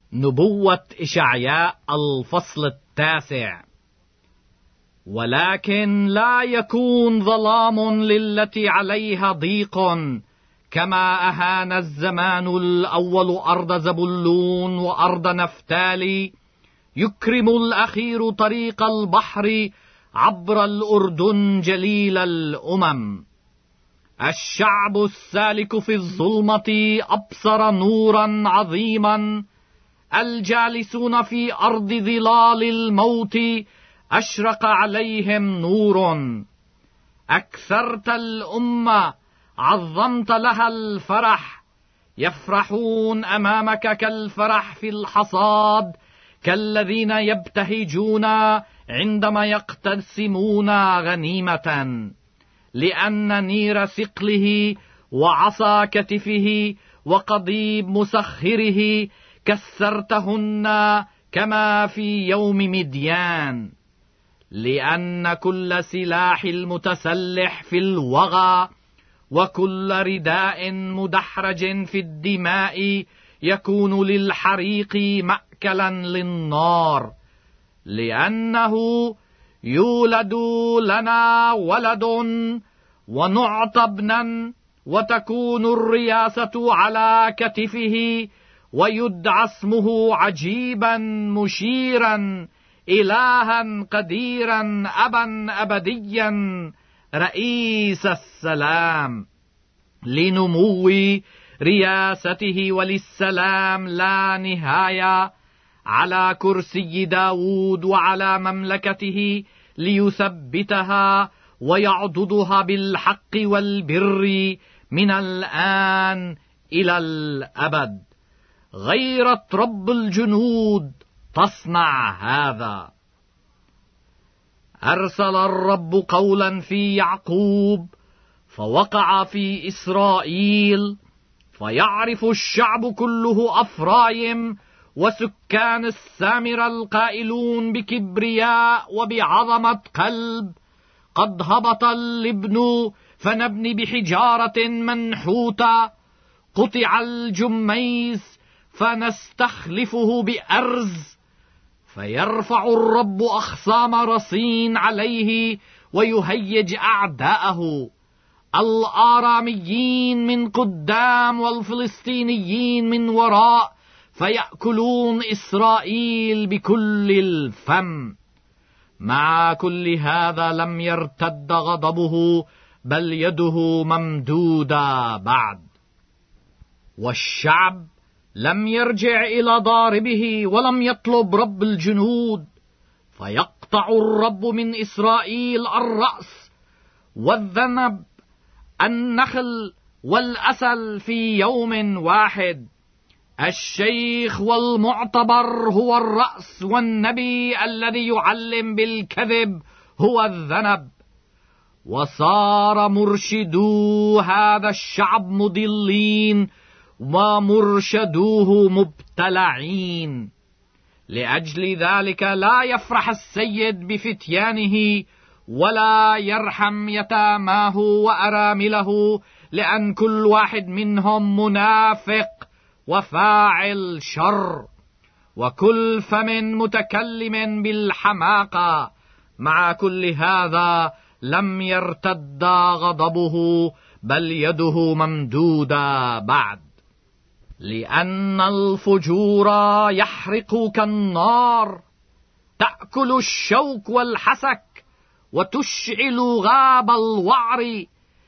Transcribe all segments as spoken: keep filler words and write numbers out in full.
نبوة إشعياء الفصل التاسع. ولكن لا يكون ظلام للتي عليها ضيق، كما أهان الزمان الأول أرض زبلون وأرض نفتالي، يكرم الأخير طريق البحر عبر الأردن جليل الأمم. الشعب السالك في الظلمة أبصر نورا عظيما، الجالسون في أرض ظلال الموت أشرق عليهم نور. أكثرت الأمة، عظمت لها الفرح، يفرحون أمامك كالفرح في الحصاد، كالذين يبتهجون عندما يقتسمون غنيمة. لأن نير ثقله وعصا كتفه وقضيب مسخره كسرتهن كما في يوم مديان. لأن كل سلاح المتسلح في الوغى وكل رداء مدحرج في الدماء يكون للحريق مأكلا للنار. لأنه يولد لنا ولد ونعطى ابنا، وتكون الرياسة على كتفه، ويدعى اسمه عجيبا مشيرا، إلها قديرا، أبا أبديا، رئيس السلام. لنمو رياسته وللسلام لا نهاية، على كرسي داود وعلى مملكته، ليثبتها ويعضدها بالحق والبر من الآن إلى الأبد. غيرة رب الجنود تصنع هذا. أرسل الرب قولا في يعقوب، فوقع في إسرائيل، فيعرف الشعب كله أفرايم وسكان السامرة القائلون بكبرياء وبعظمة قلب: قد هبط اللبن فنبني بحجارة منحوتة، قطع الجميز فنستخلفه بأرز. فيرفع الرب أخصام رصين عليه ويهيج أعداءه، الآراميين من قدام والفلسطينيين من وراء، فيأكلون إسرائيل بكل الفم. مع كل هذا لم يرتد غضبه، بل يده ممدودة بعد. والشعب لم يرجع إلى ضاربه ولم يطلب رب الجنود، فيقطع الرب من إسرائيل الرأس والذنب، النخل والأسل في يوم واحد. الشيخ والمعتبر هو الرأس، والنبي الذي يعلم بالكذب هو الذنب. وصار مرشدو هذا الشعب مضلين، ومرشدوه مبتلعين. لأجل ذلك لا يفرح السيد بفتيانه، ولا يرحم يتاماه وأرامله، لأن كل واحد منهم منافق وفاعل شر، وكل فم متكلم بالحماقة. مع كل هذا لم يرتد غضبه، بل يده ممدودة بعد. لأن الفجور يحرق كالنار، تأكل الشوك والحسك، وتشعل غاب الوعر،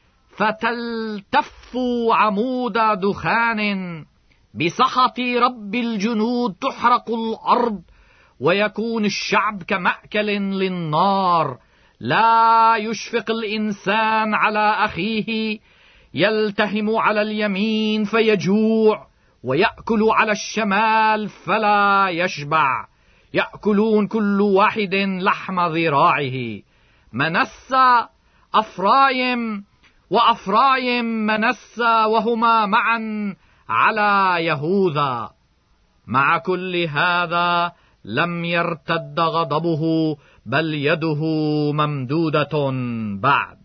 فتلتف عمود دخان. بسخط رب الجنود تحرق الأرض، ويكون الشعب كمأكل للنار. لا يشفق الإنسان على أخيه، يلتهم على اليمين فيجوع، ويأكل على الشمال فلا يشبع. يأكلون كل واحد لحم ذراعه. منسى أفرايم وأفرايم منسى، وهما معا على يهوذا. مع كل هذا لم يرتد غضبه، بل يده ممدودة بعد.